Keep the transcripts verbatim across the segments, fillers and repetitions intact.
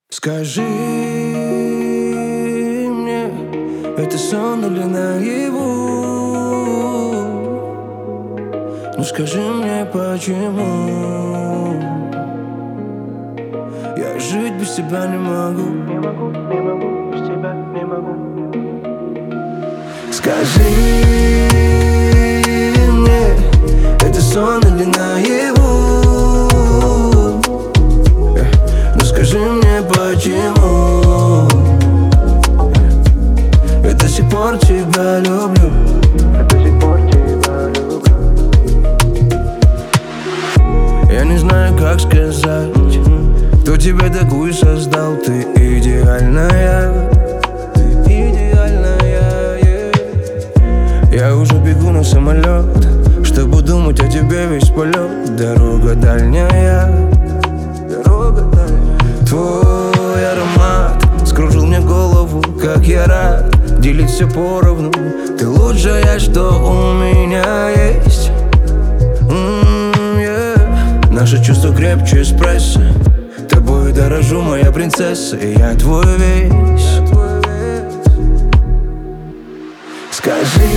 Скажи мне, это сон или наяву? Ну скажи мне, почему я жить без тебя не могу? Не могу, не могу, без тебя не могу. Скажи мне, это сон или наяву? Ну скажи мне, почему я до сих пор тебя люблю. Я до сих пор тебя люблю. Я не знаю, как сказать, кто тебя такую создал. Ты идеальная, ты идеальная, yeah. Я уже бегу на самолет, чтобы думать о тебе весь полет. Дорога дальняя, дорога дальняя. Твой аромат скружил мне голову, как я рад делить все поровну. Ты лучшая, что у меня есть. М, yeah. Наше чувство крепче эспрессо. Тобой дорожу, моя принцесса, и я твой весь. Скажи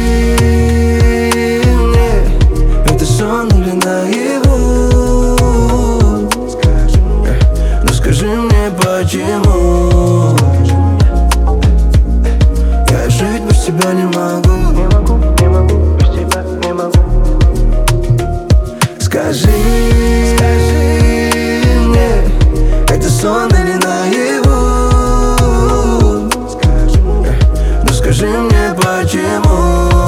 мне, это сон или наяву? Ну скажи мне, почему я жить без тебя не могу? Не могу, не могу, без тебя не могу. Скажи, скажи мне, это сон или наяву? Ну скажи мне, почему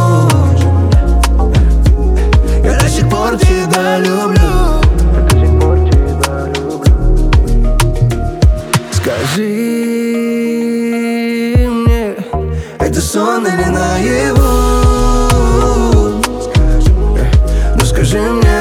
я до сих пор тебя люблю. Я до сих пор тебя люблю. Скажи мне, это сон или наяву? Ну скажи мне,